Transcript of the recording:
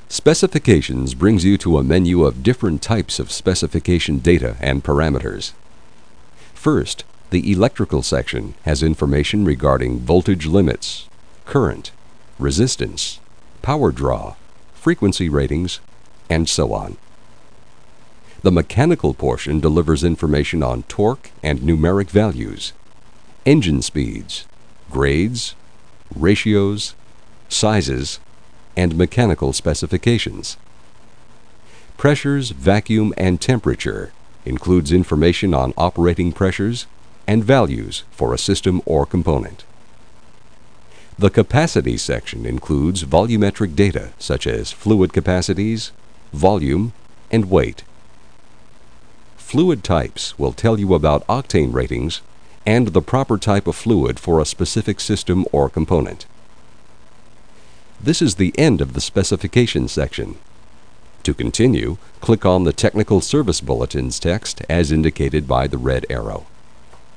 Specifications brings you to a menu of different types of specification data and parameters. First, the electrical section has information regarding voltage limits, current, resistance, power draw, frequency ratings, and so on. The mechanical portion delivers information on torque and numeric values, engine speeds, grades, ratios, sizes, and mechanical specifications. Pressures, vacuum, and temperature includes information on operating pressures and values for a system or component. The capacity section includes volumetric data such as fluid capacities, volume, and weight. Fluid types will tell you about octane ratings and the proper type of fluid for a specific system or component. This is the end of the specification section. To continue, click on the Technical Service Bulletins text as indicated by the red arrow.